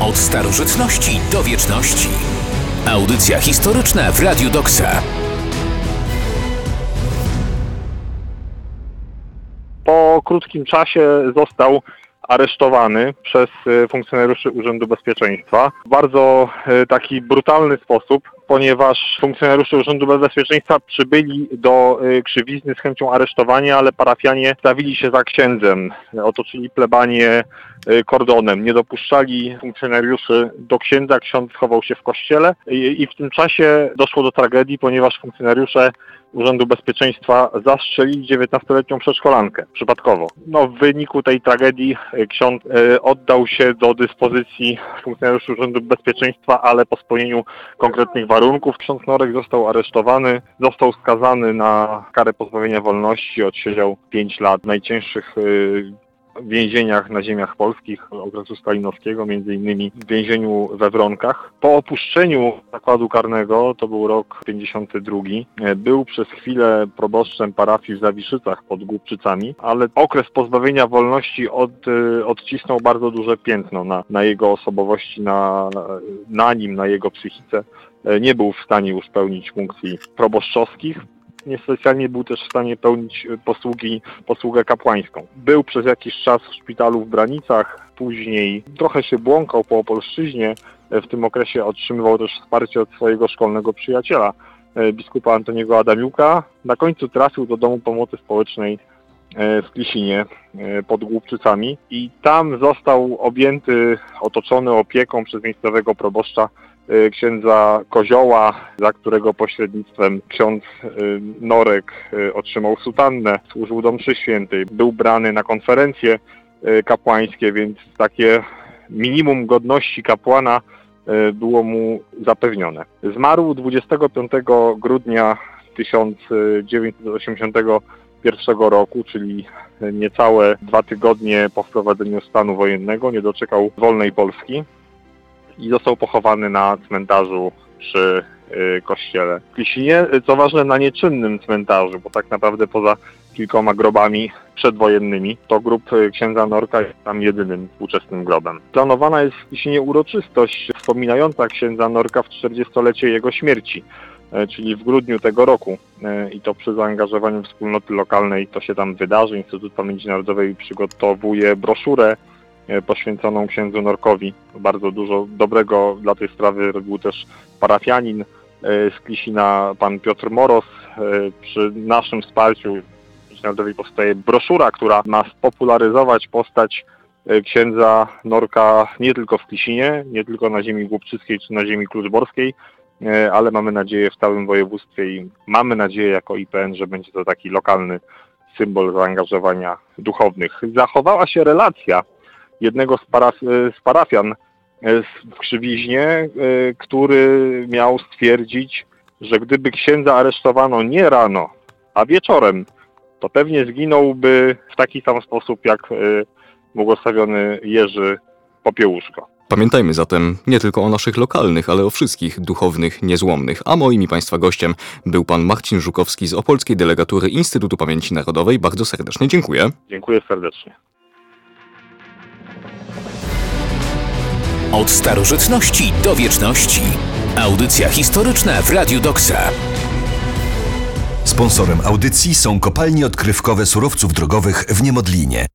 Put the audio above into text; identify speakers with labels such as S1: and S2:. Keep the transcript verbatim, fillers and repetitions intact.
S1: Od starożytności do wieczności. Audycja historyczna w Radiu Doksa.
S2: Po krótkim czasie został aresztowany przez funkcjonariuszy Urzędu Bezpieczeństwa w bardzo taki brutalny sposób, ponieważ funkcjonariusze Urzędu Bezpieczeństwa przybyli do Krzywizny z chęcią aresztowania, ale parafianie stawili się za księdzem, otoczyli plebanię kordonem, nie dopuszczali funkcjonariuszy do księdza, ksiądz schował się w kościele i, i w tym czasie doszło do tragedii, ponieważ funkcjonariusze Urzędu Bezpieczeństwa zastrzelili dziewiętnastoletnią przedszkolankę, przypadkowo. No, w wyniku tej tragedii ksiądz e, oddał się do dyspozycji funkcjonariuszy Urzędu Bezpieczeństwa, ale po spełnieniu konkretnych warunków. Ksiądz Norek został aresztowany, został skazany na karę pozbawienia wolności, odsiedział pięć lat w najcięższych e, w więzieniach na ziemiach polskich okresu stalinowskiego, między innymi w więzieniu we Wronkach. Po opuszczeniu zakładu karnego, to był rok pięćdziesiąty drugi, był przez chwilę proboszczem parafii w Zawiszycach pod Głubczycami, ale okres pozbawienia wolności od, odcisnął bardzo duże piętno na, na jego osobowości, na, na nim, na jego psychice. Nie był w stanie już pełnić funkcji proboszczowskich. Niespecjalnie był też w stanie pełnić posługi, posługę kapłańską. Był przez jakiś czas w szpitalu w Branicach, później trochę się błąkał po Opolszczyźnie. W tym okresie otrzymywał też wsparcie od swojego szkolnego przyjaciela, biskupa Antoniego Adamiuka. Na końcu trafił do Domu Pomocy Społecznej w Klisinie pod Głubczycami i tam został objęty, otoczony opieką przez miejscowego proboszcza księdza Kozioła, za którego pośrednictwem ksiądz Norek otrzymał sutannę, służył do mszy świętej, był brany na konferencje kapłańskie, więc takie minimum godności kapłana było mu zapewnione. Zmarł dwudziestego piątego grudnia tysiąc dziewięćset osiemdziesiątego pierwszego roku, czyli niecałe dwa tygodnie po wprowadzeniu stanu wojennego, nie doczekał wolnej Polski i został pochowany na cmentarzu przy y, kościele w Klisinie. Co ważne, na nieczynnym cmentarzu, bo tak naprawdę poza kilkoma grobami przedwojennymi, to grób księdza Norka jest tam jedynym współczesnym grobem. Planowana jest w Klisinie uroczystość wspominająca księdza Norka w czterdziestolecie jego śmierci, y, czyli w grudniu tego roku. Y, I to przy zaangażowaniu wspólnoty lokalnej to się tam wydarzy. Instytut Pamięci Narodowej przygotowuje broszurę poświęconą księdzu Norkowi. Bardzo dużo dobrego dla tej sprawy robił też parafianin z Klisina, pan Piotr Moros. Przy naszym wsparciu Narodowej powstaje broszura, która ma spopularyzować postać księdza Norka nie tylko w Klisinie, nie tylko na ziemi głubczyckiej czy na ziemi kluczborskiej, ale mamy nadzieję w całym województwie i mamy nadzieję jako I P N, że będzie to taki lokalny symbol zaangażowania duchownych. Zachowała się relacja jednego z, paraf- z parafian w Krzywiźnie, który miał stwierdzić, że gdyby księdza aresztowano nie rano, a wieczorem, to pewnie zginąłby w taki sam sposób jak błogosławiony Jerzy Popiełuszko.
S3: Pamiętajmy zatem nie tylko o naszych lokalnych, ale o wszystkich duchownych niezłomnych. A moim i Państwa gościem był pan Marcin Żukowski z Opolskiej Delegatury Instytutu Pamięci Narodowej. Bardzo serdecznie dziękuję.
S2: Dziękuję serdecznie.
S1: Od starożytności do wieczności. Audycja historyczna w Radiu Doksa.
S4: Sponsorem audycji są kopalnie odkrywkowe surowców drogowych w Niemodlinie.